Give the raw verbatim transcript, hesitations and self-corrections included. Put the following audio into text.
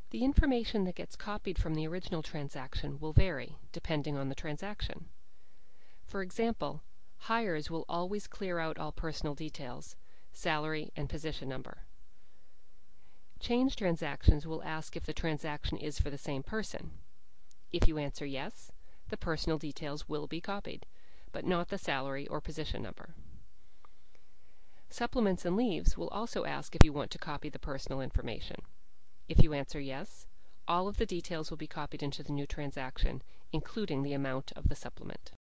The information that gets copied from the original transaction will vary depending on the transaction. For example, hires will always clear out all personal details, salary and position number. Change transactions will ask if the transaction is for the same person. If you answer yes, the personal details will be copied, but not the salary or position number. Supplements and leaves will also ask if you want to copy the personal information. If you answer yes, all of the details will be copied into the new transaction, including the amount of the supplement.